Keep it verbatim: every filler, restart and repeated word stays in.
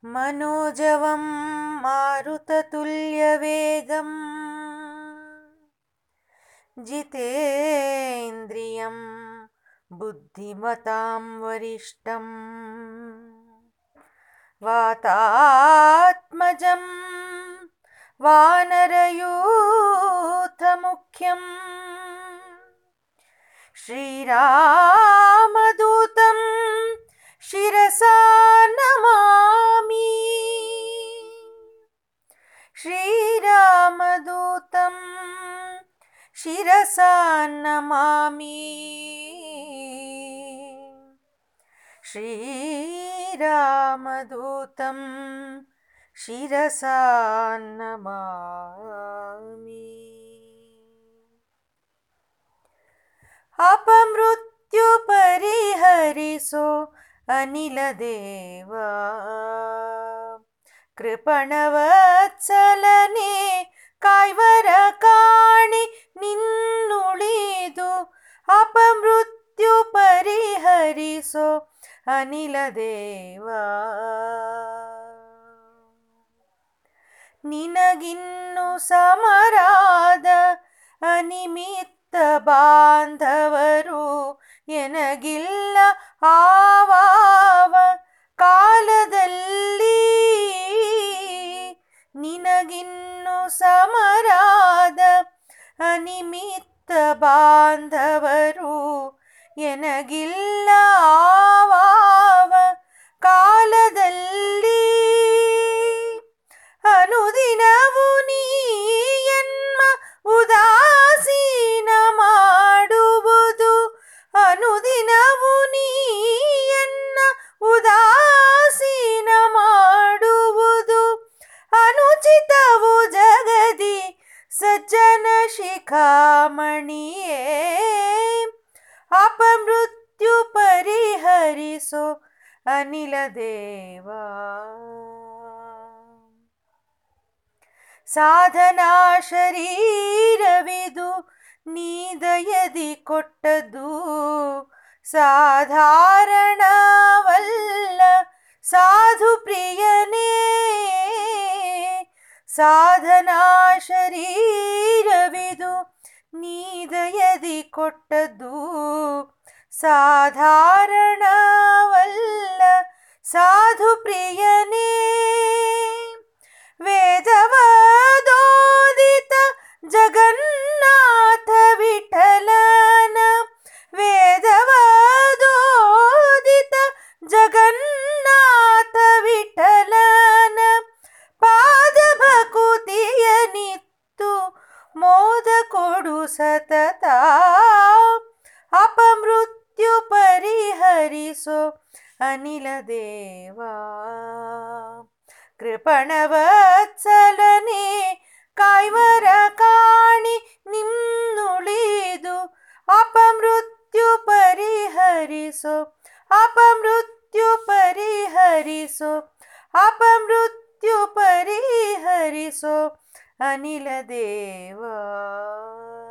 मनोजवं मारुततुल्यवेगं जितेन्द्रियं बुद्धिमतां वरिष्ठं वातात्मजं वानरयूथमुख्यं श्रीरामदूतं शिरसा नमामि। श्रीरामदूतं शिरसा नमामि। श्रीरामदूतं शिरसा नमामि। अपमृत्यु परिहरिसो अनिलदेवा कृपणवत्सलने काಯ್ವರ ಕಾಣಿ ನಿನ್ನುಳಿದು ಅಪಮೃತ್ಯು ಪರಿಹರಿಸೋ ಅನಿಲದೇವಾ ನಿನಗಿನ್ನು ಸಮರಾದ ಅನಿಮಿತ್ತ ಬಾಂಧವರು ಎನಗಿಲ್ಲ ಆವಾವ ಕಾಲದಲ್ಲಿ ನಿನಗಿನ್ನು ಸಮರಾದ ಅನಿಮಿತ್ತ ಬಾಂಧವರು ಎನಗಿಲ್ಲ ಆವಾವ ಕಾಲದಲ್ಲಿ ಅನುದಿನವು ನೀ ಎನ್ಮ ಉದಾಸೀನ ಮಾಡುವುದು ಅನುದಿನವು ನೀ ಎನ್ನ ಉದಾಸೀನ ಮಾಡುವುದು ಅನುಚಿತವು ಜಗದಿ ಸಜ್ಜನ ಶಿಖಾಮಣಿಯೇ ಅಪಮೃತ್ಯು ಪರಿಹರಿಸೋ ಅನಿಲದೇವಾ ಸಾಧನಾ ಶರೀರವಿದು ನೀ ದಯದಿ ಕೊಟ್ಟದ್ದು ಸಾಧಾರಣವಲ್ಲ ಸಾಧು ಪ್ರಿಯನೇ ಸಾಧನಾ ಶರೀರವಿದು ನೀ ದಯದಿ ಕೊಟ್ಟದ್ದು ಸಾಧಾರಣವಲ್ಲ ಸಾಧು ಪ್ರಿಯನೇ ವೇದವದೋದಿತ ಜಗನ್ನಾಥ ವಿಠಲನ ವೇದವದೋದಿತ ಜಗನ್ನಾಥ ವಿಠಲನ ಪಾದ ಭಕುತಿಯ ನಿತ್ತು ಮೋದ ಕೊಡು ಸತತ ಅಪಮೃತ್ಯು ಪರಿಹರಿಸೋ ಅನಿಲದೇವಾ ಕೃಪಣವತ್ಸಲನೆ ಕಾಯ್ವರ ಕಾಣಿ ನಿನ್ನುಳಿದು ಅಪಮೃತ್ಯು ಪರಿಹರಿಸೋ ಅಪಮೃತ್ಯು ಪರಿಹರಿಸೋ ಅಪಮೃತ್ಯು ಪರಿಹರಿಸೋ ಅನಿಲದೇವಾ.